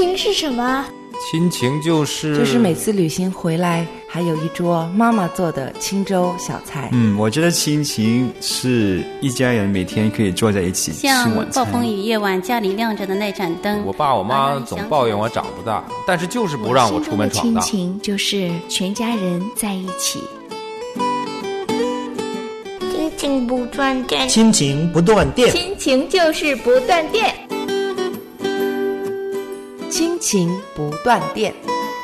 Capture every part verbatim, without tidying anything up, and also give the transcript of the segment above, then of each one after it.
情是什么？ 亲情就是就是每次旅行回来还有一桌妈妈做的清粥小菜。 嗯，我觉得亲情是一家人每天可以坐在一起吃晚餐。 像暴风雨夜晚家里亮着的那盏灯， 我爸我妈总抱怨我长不大，但是就是不让我出门闯荡。 亲情就是全家人在一起。 亲情不断电， 亲情不断电， 亲情就是不断电， 亲情不断电。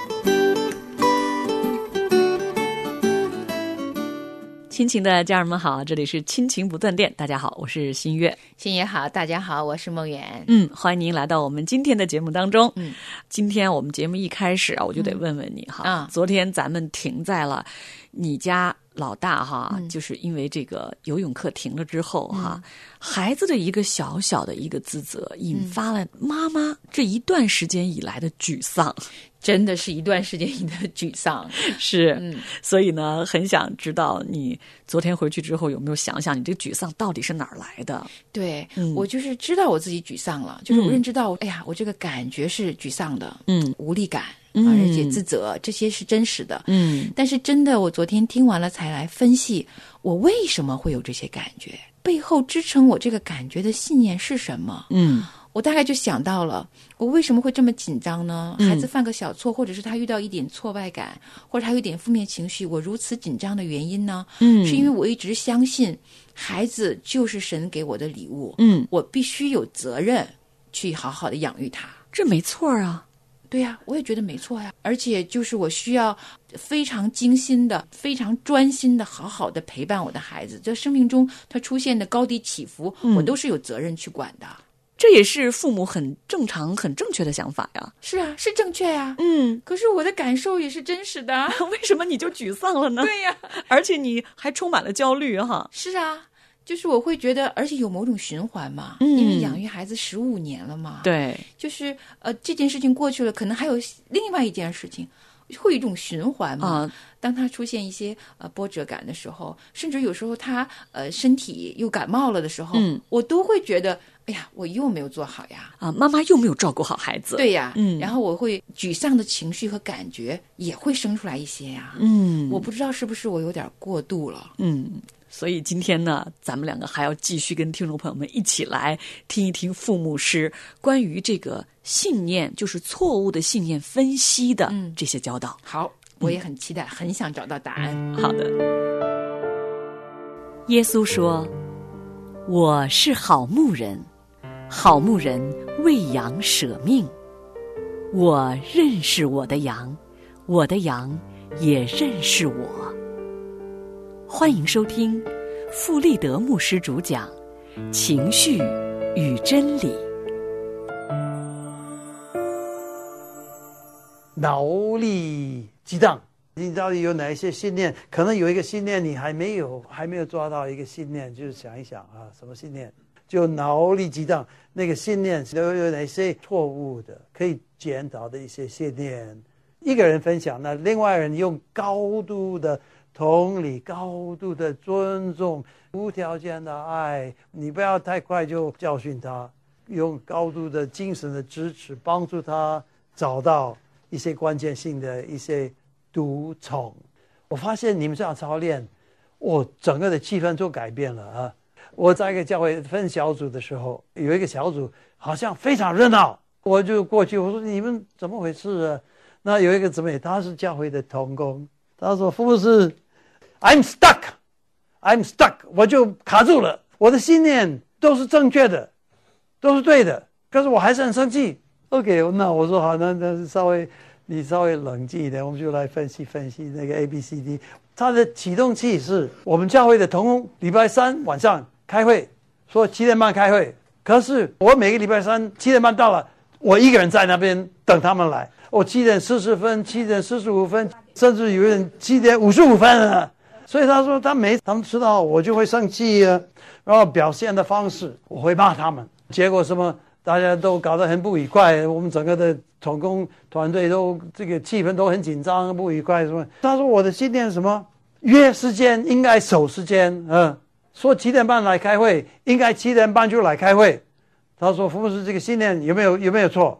亲情的家人们好，这里是亲情不断电。大家好，我是新月。 新月好，大家好，我是梦圆。 嗯，欢迎您来到我们今天的节目当中。 嗯， 今天我们节目一开始啊，我就得问问你哈。啊、嗯，昨天咱们停在了你家老大哈、嗯，就是因为这个游泳课停了之后哈、嗯，孩子的一个小小的一个自责，引发了妈妈这一段时间以来的沮丧。 真的是一段时间以来的沮丧， 是，嗯，所以呢，很想知道你昨天回去之后有没有想想，你这个沮丧到底是哪儿来的？ 对、嗯、我就是知道我自己沮丧了，就是我认知到，嗯、哎呀，我这个感觉是沮丧的，嗯，无力感，嗯，而且自责，这些是真实的，嗯，但是真的，我昨天听完了才来分析，我为什么会有这些感觉，背后支撑我这个感觉的信念是什么？嗯。我大概就想到了，我为什么会这么紧张呢？孩子犯个小错，或者是他遇到一点挫败感，或者他有点负面情绪，我如此紧张的原因呢？嗯，是因为我一直相信孩子就是神给我的礼物，嗯，我必须有责任去好好的养育他。 这没错啊。 对呀、啊，我也觉得没错呀。而且就是我需要非常精心的、非常专心的、好好的陪伴我的孩子。在生命中他出现的高低起伏，嗯、我都是有责任去管的。 这也是父母很正常、很正确的想法呀。 是啊，是正确呀。嗯，可是我的感受也是真实的。 为什么你就沮丧了呢？ 对呀， 而且你还充满了焦虑哈。 是啊，就是我会觉得，而且有某种循环嘛，嗯、因为养育孩子十五年了嘛。 对， 就是呃，这件事情过去了，可能还有另外一件事情。会有一种循环嘛、啊？当他出现一些呃波折感的时候，甚至有时候他呃身体又感冒了的时候，嗯，我都会觉得，哎呀，我又没有做好呀， 啊，妈妈又没有照顾好孩子， 对呀，嗯，然后我会沮丧的情绪和感觉也会生出来一些呀，嗯，我不知道是不是我有点过度了， 嗯。所以今天呢，咱们两个还要继续跟听众朋友们一起来听一听傅牧师关于这个信念，就是错误的信念分析的这些教导。 嗯、好，我也很期待、嗯，很想找到答案。 好的。耶稣说：“我是好牧人，好牧人为羊舍命。我认识我的羊，我的羊也认识我。”欢迎收听傅立德牧师主讲《情绪与真理》。 脑力激荡，你到底有哪一些信念？可能有一个信念你还没有还没有抓到一个信念，就是想一想啊，什么信念？就脑力激荡，那个信念都有哪些错误的，可以检讨的一些信念。一个人分享，那另外人用高度的同理，高度的尊重，无条件的爱，你不要太快就教训他，用高度的精神的支持帮助他找到一些关键性的一些独宠。我发现你们这样操练，我、哦、整个的气氛都改变了啊！我在一个教会分小组的时候，有一个小组好像非常热闹，我就过去我说你们怎么回事啊？那有一个姊妹，她是教会的同工，她说傅牧师I'm stuck, I'm stuck， 我就卡住了。我的信念都是正确的，都是对的，可是我还是很生气。OK， 那我说好，那那稍微你稍微冷静一点，我们就来分析分析那个 A B C D。它的启动器是我们教会的同工，礼拜三晚上开会，说七点半开会。可是我每个礼拜三七点半到了，我一个人在那边等他们来。我七点四十分、七点四十五分，甚至有人七点五十五分了。所以他说他没他们知道我就会生气啊，然后表现的方式我会骂他们，结果什么大家都搞得很不愉快，我们整个的同工团队都这个气氛都很紧张不愉快什么。他说我的信念是什么？约时间应该守时间，嗯，说七点半来开会，应该七点半就来开会。他说傅牧师这个信念有没有有没有错？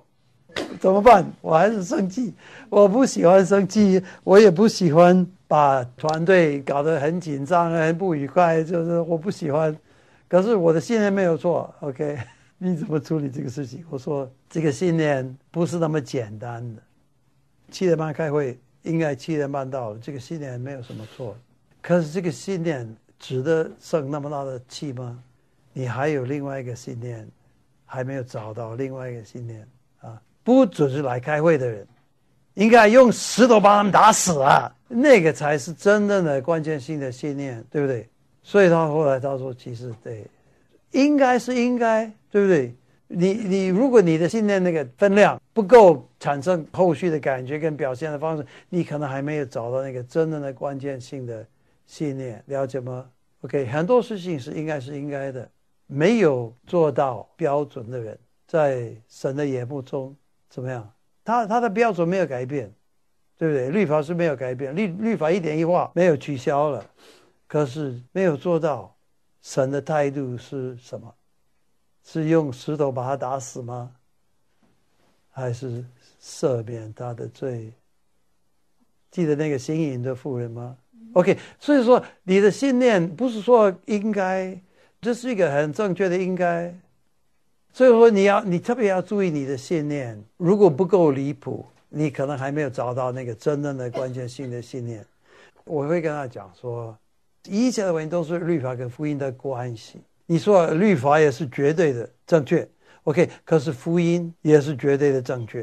怎么办？我还是生气，我不喜欢生气，我也不喜欢把团队搞得很紧张、很不愉快，就是我不喜欢。可是我的信念没有错 ，OK？ 你怎么处理这个事情？我说这个信念不是那么简单的。七点半开会，应该七点半到了，这个信念没有什么错。可是这个信念值得生那么大的气吗？你还有另外一个信念，还没有找到另外一个信念啊！不准是来开会的人，应该用石头把他们打死啊！那个才是真正的关键性的信念，对不对？所以他后来他说，其实对，应该是应该，对不对？你你如果你的信念那个分量不够产生后续的感觉跟表现的方式，你可能还没有找到那个真正的关键性的信念，了解吗 ？OK， 很多事情是应该是应该的，没有做到标准的人，在神的眼目中怎么样？他他的标准没有改变，对不对？律法是没有改变，律律法一点一画没有取消了，可是没有做到，神的态度是什么？是用石头把他打死吗？还是赦免他的罪？记得那个行淫的妇人吗 ？OK， 所以说你的信念不是说应该，这是一个很正确的应该。所以说你要你特别要注意你的信念，如果不够离谱，你可能还没有找到那个真正的关键性的信念。我会跟他讲说，一切的问题都是律法跟福音的关系。你说律法也是绝对的正确 ，OK， 可是福音也是绝对的正确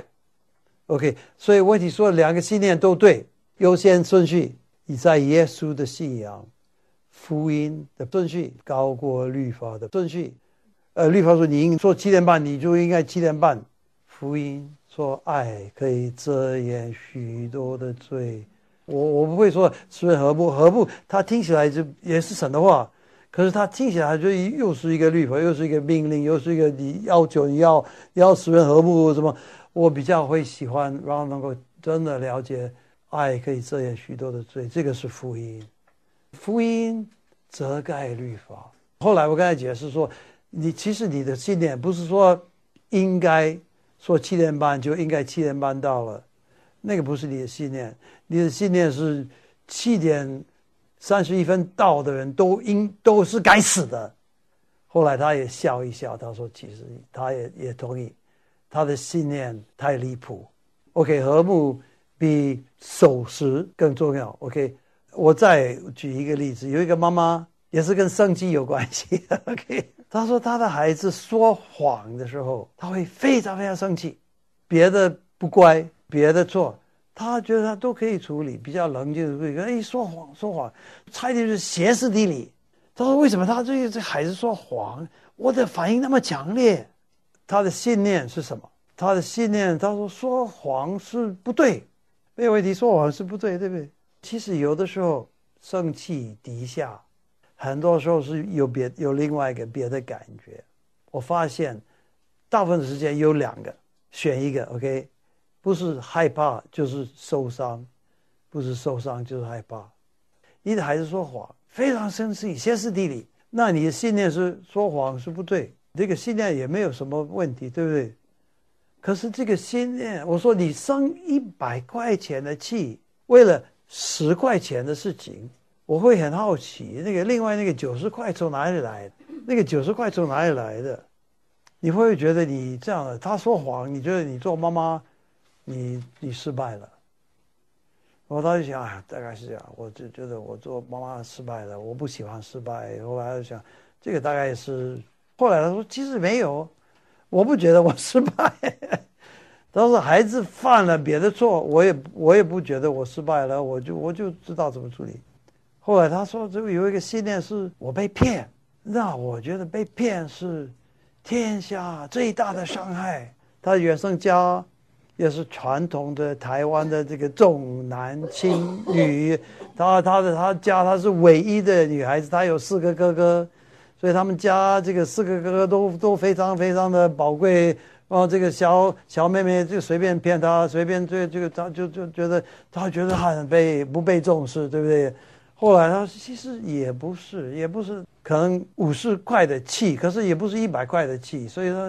，OK， 所以问题说两个信念都对，优先顺序你在耶稣的信仰，福音的顺序高过律法的顺序。呃，律法说你应说七点半，你就应该七点半；福音说爱可以遮掩许多的罪。我我不会说十人和睦，和睦它听起来就也是神的话。可是他听起来就又是一个律法，又是一个命令，又是一个你要求你要要使人和睦什么。我比较会喜欢让能够真的了解爱可以遮掩许多的罪，这个是福音。福音遮盖律法。后来我刚才解释说，你其实你的信念不是说应该说七点半就应该七点半到了，那个不是你的信念。你的信念是七点三十一分到的人都应都是该死的。后来他也笑一笑，他说其实他也也同意，他的信念太离谱。OK， 和睦比守时更重要。OK， 我再举一个例子，有一个妈妈也是跟生气有关系。OK， 她说她的孩子说谎的时候，她会非常非常生气，别的不乖，别的错。他觉得他都可以处理，比较冷静的。哎，说谎说谎，差一点就是歇斯底里。他说：“为什么他这个这孩子说谎，我的反应那么强烈？”他的信念是什么？他的信念，他说说谎是不对，没有问题，说谎是不对，对不对？其实有的时候生气底下，很多时候是有别有另外一个别的感觉。我发现，大部分的时间有两个，选一个 ，OK。不是害怕就是受伤，不是受伤就是害怕。你的孩子说谎，非常生气，歇斯底里，那你的信念是说谎是不对，这个信念也没有什么问题，对不对？可是这个信念，我说你生一百块钱的气，为了十块钱的事情，我会很好奇，那个另外那个九十块从哪里来的？那个九十块从哪里来的？你会不会觉得你这样的，他说谎，你觉得你做妈妈？你你失败了，我当时想，哎，大概是这样，我就觉得我做妈妈失败了，我不喜欢失败。后来就想，这个大概是，后来他说其实没有，我不觉得我失败。当时孩子犯了别的错，我也我也不觉得我失败了，我就我就知道怎么处理。后来他说，这个有一个信念是我被骗，那我觉得被骗是天下最大的伤害。他原生家也是传统的台湾的这个重男轻女，他他的他家他是唯一的女孩子，他有四个哥哥，所以他们家这个四个哥哥都都非常非常的宝贵。然后这个小小妹妹就随便骗他，随便这这个他就就觉得他觉得他很被不被重视，对不对？后来他其实也不是，也不是可能五十块的气，可是也不是一百块的气，所以他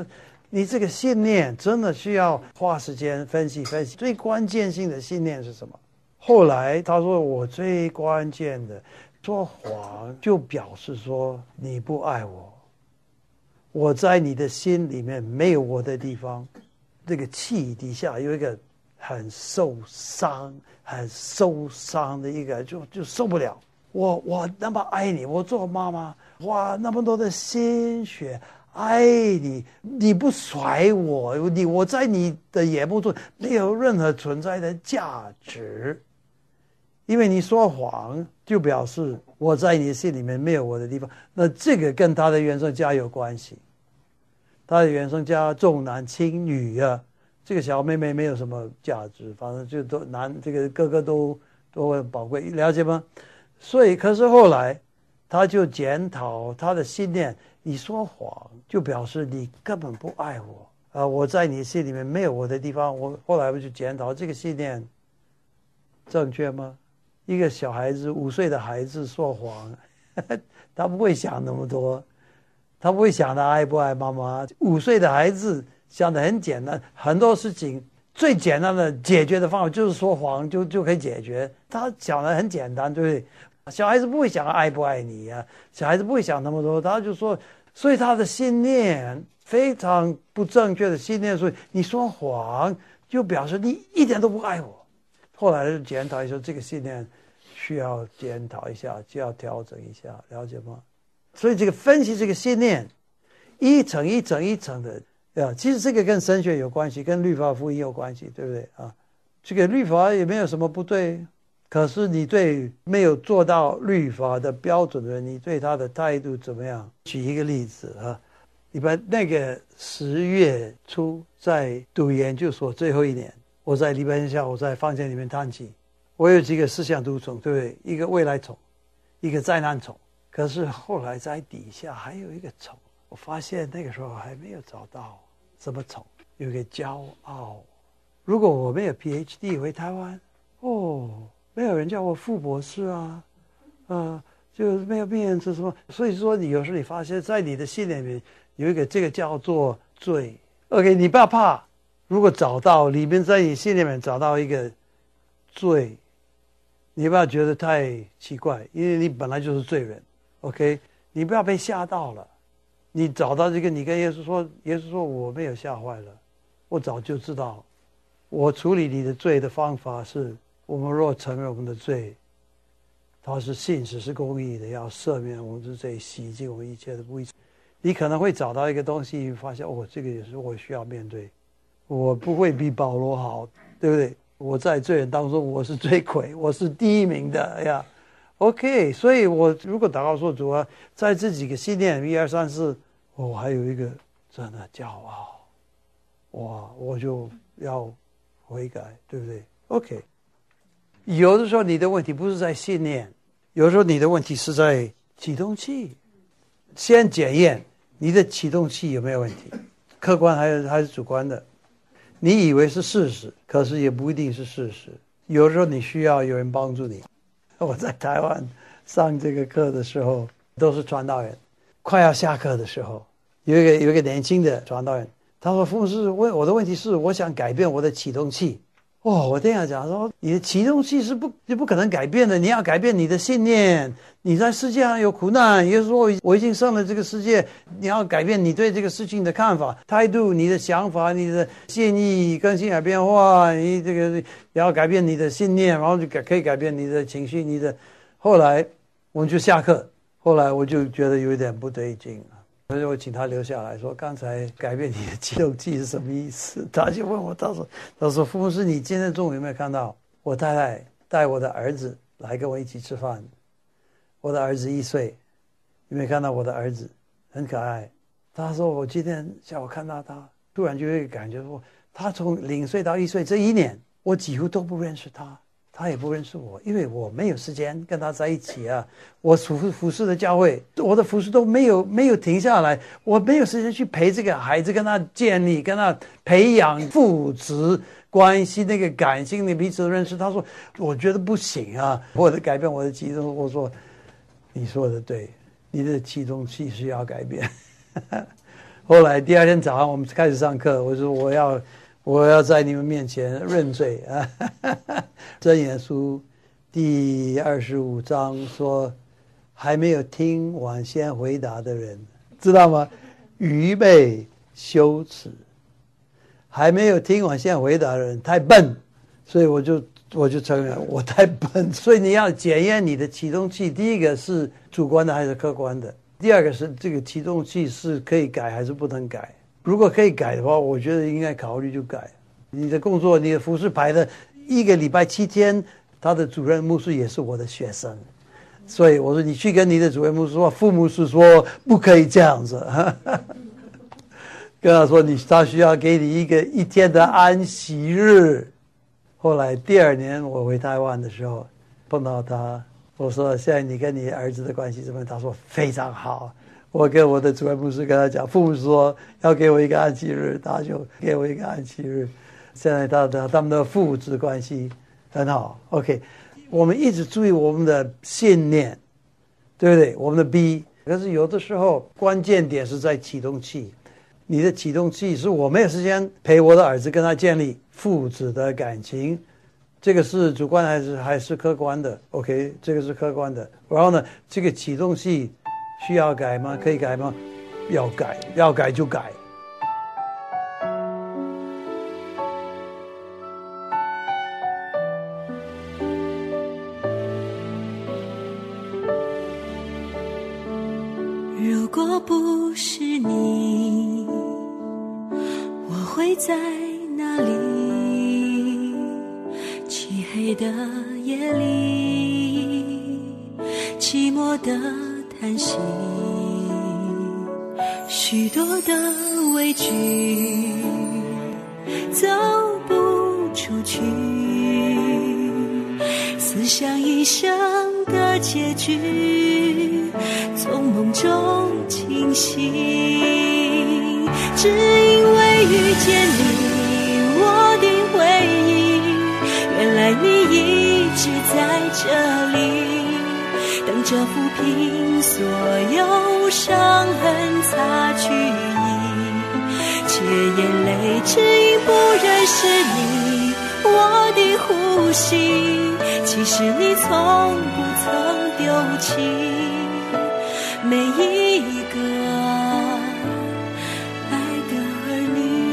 你这个信念真的需要花时间分析分析，最关键性的信念是什么？后来他说，我最关键的说谎就表示说你不爱我，我在你的心里面没有我的地方。这个气底下有一个很受伤很受伤的一个，就就受不了。我我那么爱你，我做妈妈花那么多的心血爱你，你不甩我，你我在你的眼目中没有任何存在的价值，因为你说谎就表示我在你心里面没有我的地方。那这个跟他的原生家有关系，他的原生家重男轻女啊，这个小妹妹没有什么价值，反正就都男这个哥哥都都很宝贵，了解吗？所以可是后来他就检讨他的信念，你说谎就表示你根本不爱我啊、呃！我在你心里面没有我的地方。我后来我就检讨这个信念正确吗？一个小孩子五岁的孩子说谎，呵呵他不会想那么多，他不会想他爱不爱妈妈。五岁的孩子想得很简单，很多事情最简单的解决的方法就是说谎就就可以解决。他想得很简单，对不对？小孩子不会想爱不爱你啊，小孩子不会想那么多，他就说，所以他的信念非常不正确的信念，所以你说谎就表示你一点都不爱我。后来就检讨一下，这个信念需要检讨一下，就要调整一下，了解吗？所以这个分析这个信念，一层一层一层的啊，其实这个跟神学有关系，跟律法福音有关系，对不对啊？这个律法也没有什么不对。可是你对没有做到律法的标准的人，你对他的态度怎么样？举一个例子啊，你把那个十月初在读研究所最后一年，我在礼拜天下午在房间里面叹气，我有几个思想毒虫，对不对？一个未来虫，一个灾难虫。可是后来在底下还有一个虫，我发现那个时候还没有找到什么虫，有一个骄傲。如果我没有 P H D 回台湾，哦。没有人叫我副博士啊，呃，就没有病人是什么，所以说你有时候你发现在你的心里面有一个这个叫做罪 ，OK， 你不要怕，如果找到里面在你心里面找到一个罪，你不要觉得太奇怪，因为你本来就是罪人 ，OK， 你不要被吓到了，你找到这个，你跟耶稣说，耶稣说我没有吓坏了，我早就知道，我处理你的罪的方法是。我们若承认我们的罪，他是信实是公义的，要赦免我们的罪，洗净我们一切的不义。你可能会找到一个东西，发现哦，这个也是我需要面对。我不会比保罗好，对不对？我在罪人当中，我是罪魁，我是第一名的。哎呀 ，OK， 所以我如果祷告说主啊，在这几个信念一二三四，我、哦、还有一个真的骄傲，哇，我就要悔改，对不对 ？OK。有的时候你的问题不是在信念，有的时候你的问题是在启动器。先检验你的启动器有没有问题，客观还是还是主观的。你以为是事实，可是也不一定是事实。有的时候你需要有人帮助你。我在台湾上这个课的时候，都是传道人，快要下课的时候，有一个有一个年轻的传道人，他说：“傅牧师，问我的问题是，我想改变我的启动器。”哦，我这样讲说，你的启动器是不就不可能改变的，你要改变你的信念。你在世界上有苦难，也就是说我已经上了这个世界，你要改变你对这个事情的看法、态度、你的想法、你的建议更新而变化，你这个也要改变你的信念，然后就改可以改变你的情绪，你的。后来我们就下课，后来我就觉得有一点不对劲了。所以我请他留下来说，刚才改变你的启动器是什么意思？他就问我，他说：“他说傅牧师，你今天中午有没有看到我太太带我的儿子来跟我一起吃饭？我的儿子一岁，有没有看到我的儿子很可爱？”他说：“我今天下午看到他，突然就会感觉说，他从零岁到一岁这一年，我几乎都不认识他。”他也不认识我，因为我没有时间跟他在一起啊。我服服侍的教会，我的服侍都没有没有停下来，我没有时间去陪这个孩子，跟他建立、跟他培养父子关系，那个感性的彼此的认识。他说：“我觉得不行啊，我得改变我的启动。”我说：“你说的对，你的启动器是要改变。” 后来第二天早上我们开始上课，我说我要我要在你们面前认罪啊。箴言书第二十五章说，还没有听完先回答的人，知道吗？愚昧羞耻，还没有听完先回答的人太笨，所以我就我就承认我太笨。所以你要检验你的启动器，第一个是主观的还是客观的，第二个是这个启动器是可以改还是不能改。如果可以改的话，我觉得应该考虑就改。你的工作，你的服事排的一个礼拜七天，他的主任牧师也是我的学生，所以我说你去跟你的主任牧师说，副牧师说不可以这样子，跟他说你他需要给你一个一天的安息日。后来第二年我回台湾的时候碰到他，我说现在你跟你儿子的关系怎么样？他说非常好。我跟我的主任牧师跟他讲，父母说要给我一个安息日，他就给我一个安息日。现在他的他们的父子关系很好。 OK， 我们一直注意我们的信念，对不对？我们的 B， 可是有的时候关键点是在启动器。你的启动器是我没有时间陪我的儿子跟他建立父子的感情，这个是主观还是还是客观的？ OK， 这个是客观的。然后呢，这个启动器需要改吗？可以改吗？要改，要改就改。 如果不是你，我会在哪里？漆黑的夜里，寂寞的叹息，许多的委屈，走不出去，思想一生的结局，从梦中清醒。只因为遇见你，我的回忆，原来你一直在这里，等着抚平所有伤痕，擦去一切眼泪。只因不认识你，我的呼吸，其实你从不曾丢弃每一个爱的儿女。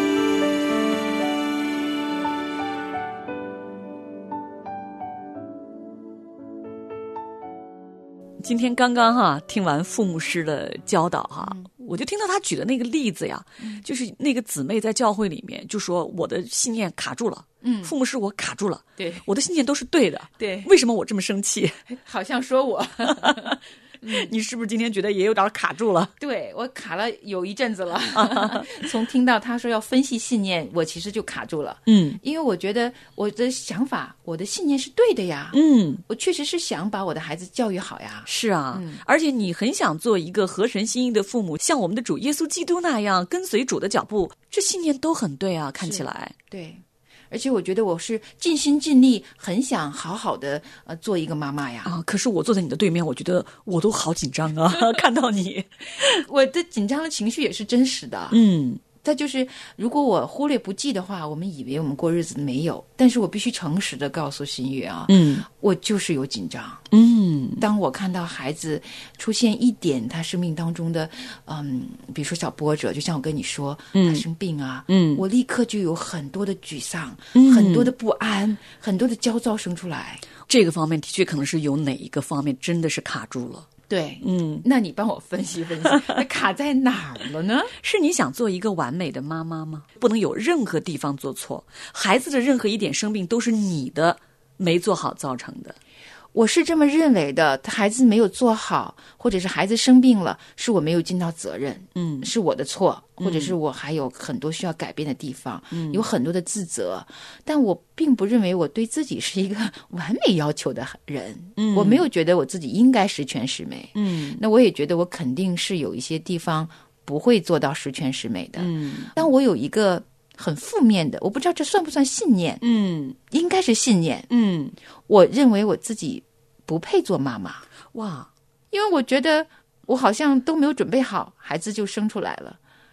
今天刚刚哈听完傅牧师的教导哈、嗯，我就听到他举的那个例子呀，嗯、就是那个姊妹在教会里面就说我的信念卡住了，嗯，傅牧师我卡住了， 对， 我的信念都是对的， 对， 为什么我这么生气？ 好像说我。 嗯、你是不是今天觉得也有点卡住了？ 对，我卡了有一阵子了。从听到他说要分析信念，我其实就卡住了。嗯，因为我觉得我的想法，我的信念是对的呀。嗯，我确实是想把我的孩子教育好呀。 是啊，嗯、而且你很想做一个合神心意的父母，像我们的主耶稣基督那样跟随主的脚步，这信念都很对啊，看起来。 对。而且我觉得我是尽心尽力，很想好好的呃做一个妈妈呀。 啊，可是我坐在你的对面，我觉得我都好紧张啊！看到你， 我的紧张的情绪也是真实的。嗯，再就是如果我忽略不计的话，我们以为我们过日子没有，但是我必须诚实的告诉新月啊，嗯，我就是有紧张。嗯，当我看到孩子出现一点他生命当中的，嗯，比如说小波折，就像我跟你说，嗯、他生病啊，嗯，我立刻就有很多的沮丧，嗯、很多的不安，很多的焦躁生出来。 这个方面的确可能是有哪一个方面真的是卡住了。 对，嗯，那你帮我分析分析，那卡在哪儿了呢？ 是你想做一个完美的妈妈吗？不能有任何地方做错，孩子的任何一点生病都是你的没做好造成的。 我是这么认为的，孩子没有做好，或者是孩子生病了，是我没有尽到责任，嗯，是我的错，或者是我还有很多需要改变的地方，嗯，有很多的自责，但我并不认为我对自己是一个完美要求的人，嗯，我没有觉得我自己应该十全十美，嗯，那我也觉得我肯定是有一些地方不会做到十全十美的，嗯，但我有一个很负面的，我不知道这算不算信念，嗯，应该是信念，嗯，我认为我自己不配做妈妈。哇，因为我觉得我好像都没有准备好，孩子就生出来了，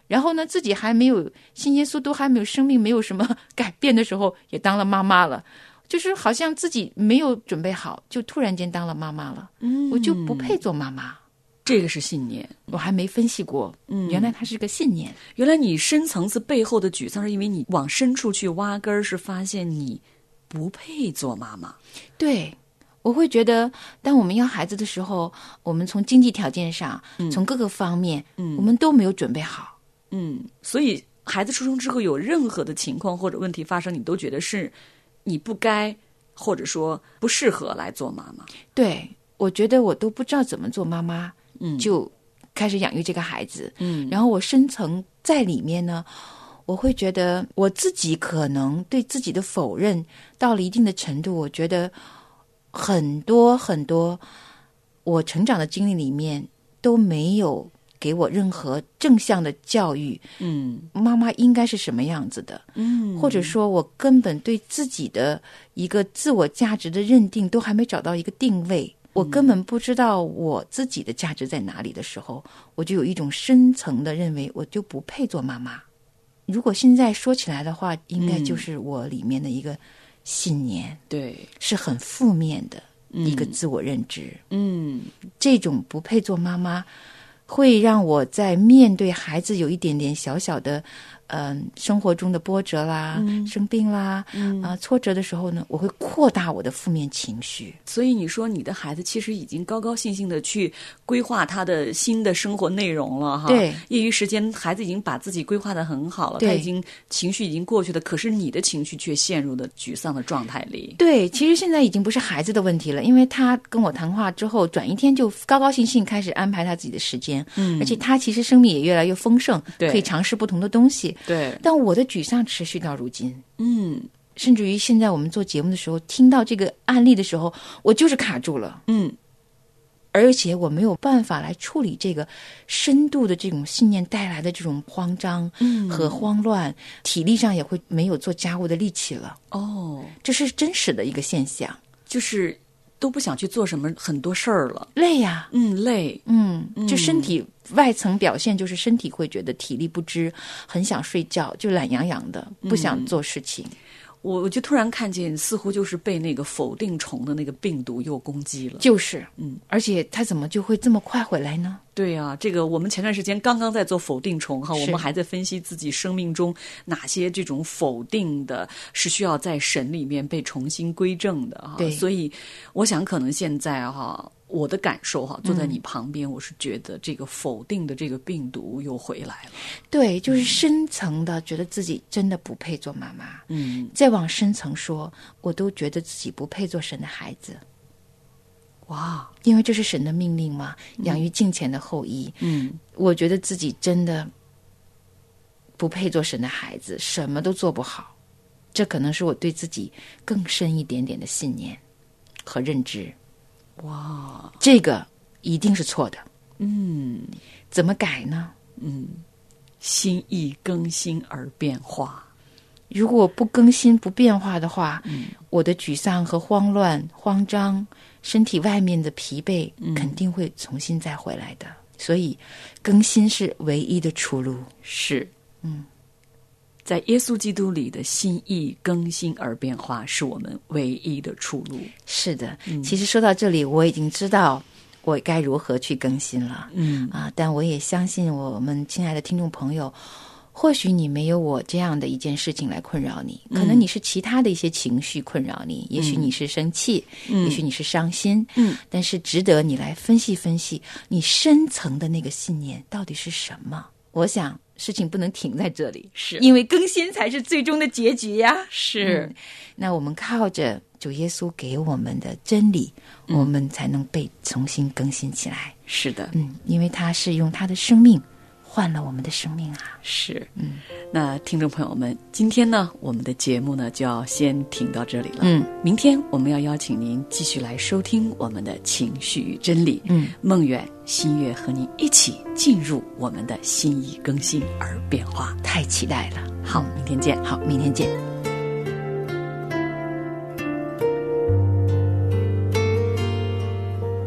然后呢，自己还没有信耶稣，都还没有生命，没有什么改变的时候，也当了妈妈了，就是好像自己没有准备好，就突然间当了妈妈了。嗯，我就不配做妈妈。 这个是信念， 我还没分析过。嗯，原来它是个信念。 原来你深层次背后的沮丧，是因为你往深处去挖根儿，是发现你不配做妈妈。 对。我会觉得，当我们要孩子的时候，我们从经济条件上，嗯、从各个方面，嗯，我们都没有准备好。 嗯，所以孩子出生之后，有任何的情况或者问题发生，你都觉得是你不该，或者说不适合来做妈妈。 对，我觉得我都不知道怎么做妈妈，嗯，就开始养育这个孩子。嗯，然后我深层在里面呢，我会觉得我自己可能对自己的否认到了一定的程度，我觉得。很多很多我成长的经历里面都没有给我任何正向的教育，嗯，妈妈应该是什么样子的，嗯，或者说我根本对自己的一个自我价值的认定都还没找到一个定位，我根本不知道我自己的价值在哪里的时候，我就有一种深层的认为我就不配做妈妈。如果现在说起来的话，应该就是我里面的一个信念， 对， 是很负面的一个自我认知。嗯，这种不配做妈妈，会让我在面对孩子有一点点小小的，嗯、呃，生活中的波折啦、嗯、生病啦、嗯、啊、挫折的时候呢，我会扩大我的负面情绪。 所以你说你的孩子其实已经高高兴兴的去规划他的新的生活内容了哈。 对， 业余时间孩子已经把自己规划得很好了，他已经情绪已经过去了，可是你的情绪却陷入了沮丧的状态里。 对，其实现在已经不是孩子的问题了，因为他跟我谈话之后，转一天就高高兴兴开始安排他自己的时间，嗯，而且他其实生命也越来越丰盛， 对， 可以尝试不同的东西。 对， 但我的沮丧持续到如今，嗯，甚至于现在我们做节目的时候，听到这个案例的时候，我就是卡住了，嗯，而且我没有办法来处理这个深度的这种信念带来的这种慌张和慌乱，嗯、体力上也会没有做家务的力气了。哦，这是真实的一个现象， 就是都不想去做什么很多事儿了， 累呀， 嗯，累， 嗯，就身体。外层表现就是身体会觉得体力不支，很想睡觉，就懒洋洋的，不想做事情。嗯、 我我就突然看见，似乎就是被那个否定虫的那个病毒又攻击了。 就是，嗯，而且它怎么就会这么快回来呢？ 对啊，这个我们前段时间刚刚在做否定虫哈，我们还在分析自己生命中哪些这种否定的是需要在神里面被重新归正的哈。 对， 所以我想可能现在哈。我的感受哈，坐在你旁边，嗯、我是觉得这个否定的这个病毒又回来了。 对，就是深层的觉得自己真的不配做妈妈。嗯，再往深层说，我都觉得自己不配做神的孩子。哇，因为这是神的命令嘛，养育敬虔的后裔。嗯，我觉得自己真的不配做神的孩子，什么都做不好。这可能是我对自己更深一点点的信念和认知。哇，这个一定是错的。嗯，怎么改呢？ 嗯，心意更新而变化。 如果不更新不变化的话，嗯、我的沮丧和慌乱、慌张，身体外面的疲惫，嗯、肯定会重新再回来的。所以，更新是唯一的出路。 是，嗯。在耶稣基督里的心意更新而变化，是我们唯一的出路。 是的，嗯、其实说到这里，我已经知道我该如何去更新了。嗯啊，但我也相信我们亲爱的听众朋友，或许你没有我这样的一件事情来困扰你，可能你是其他的一些情绪困扰你，嗯、也许你是生气，嗯、也许你是伤心，嗯，但是值得你来分析分析你深层的那个信念到底是什么。我想。事情不能停在这里， 是因为更新才是最终的结局呀。 是、嗯， 那我们靠着主耶稣给我们的真理，嗯、我们才能被重新更新起来。 是的， 嗯，因为他是用他的生命换了我们的生命啊。 是，嗯，那听众朋友们，今天呢，我们的节目呢就要先停到这里了。嗯，明天我们要邀请您继续来收听我们的情绪与真理。嗯，梦远、新月和您一起进入我们的心意更新而变化， 太期待了。 好，明天见。 好，明天见。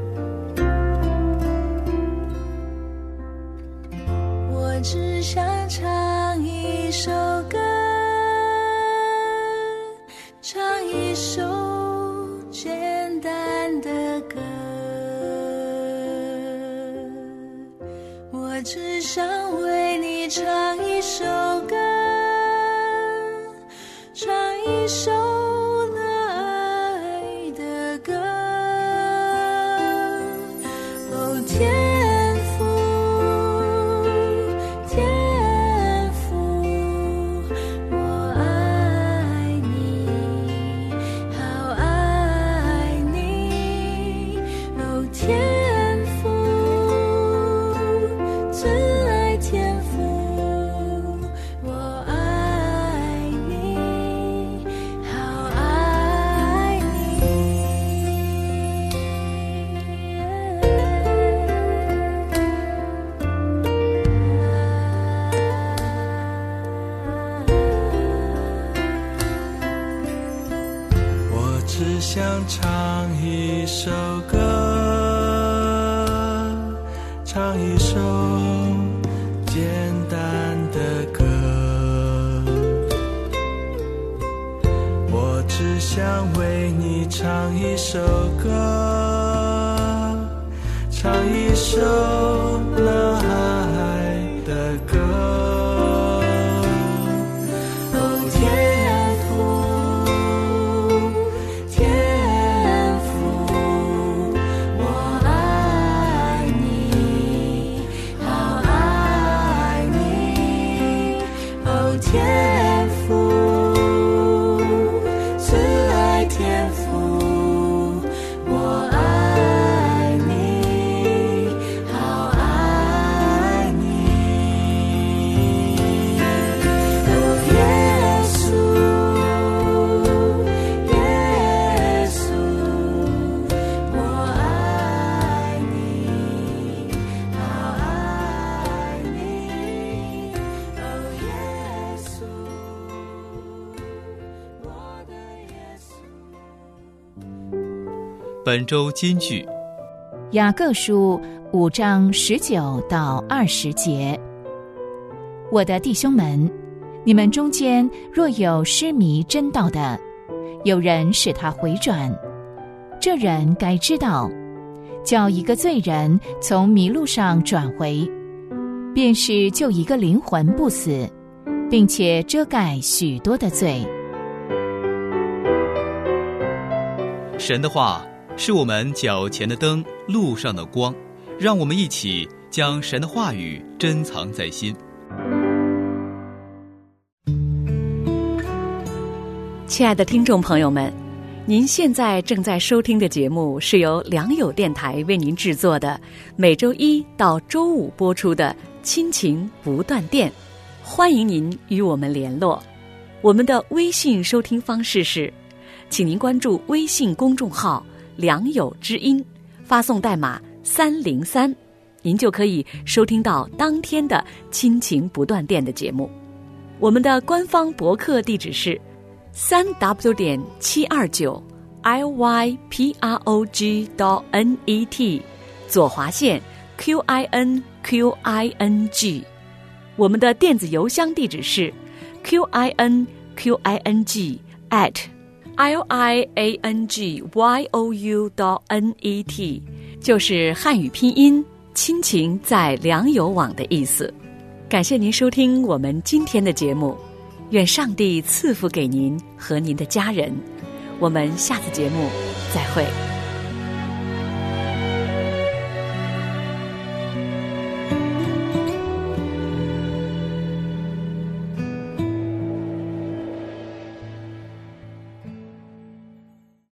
我只想首歌，唱一首简单的歌，我只想为你唱一首歌，唱一首爱的歌。哦，天父，天父，我爱你，好爱你。哦，天父，慈爱天父，我爱你，好爱我只想唱一首歌，唱一首简单的歌，我只想为你唱一首歌，唱一首那爱的歌。哦，天父，天父，我爱你，好爱你。哦，天父，慈爱天父，我爱你，好爱你。哦，耶稣，耶稣，我爱你，好爱你。哦，耶稣，我的耶稣。 本周金句， 雅各书五章十九到二十节。我的弟兄们，你们中间若有失迷真道的，有人使他回转，这人该知道，叫一个罪人从迷路上转回，便是救一个灵魂不死，并且遮盖许多的罪。 神的话是我们脚前的灯，路上的光，让我们一起将神的话语珍藏在心。 亲爱的听众朋友们，您现在正在收听的节目是由良友电台为您制作的，每周一到周五播出的亲情不断电，欢迎您与我们联络。我们的微信收听方式是，请您关注微信公众号良友之音，发送代码三零三，您就可以收听到当天的亲情不断电的节目。我们的官方博客地址是三 w 点七二九 i y p r o g 点 n e t 左划线 q i n q i n g。 我们的电子邮箱地址是 q i n q i n g at l i a n g y o u 点 n e t， 就是汉语拼音亲情在良友网的意思。感谢您收听我们今天的节目，愿上帝赐福给您和您的家人。我们下次节目再会。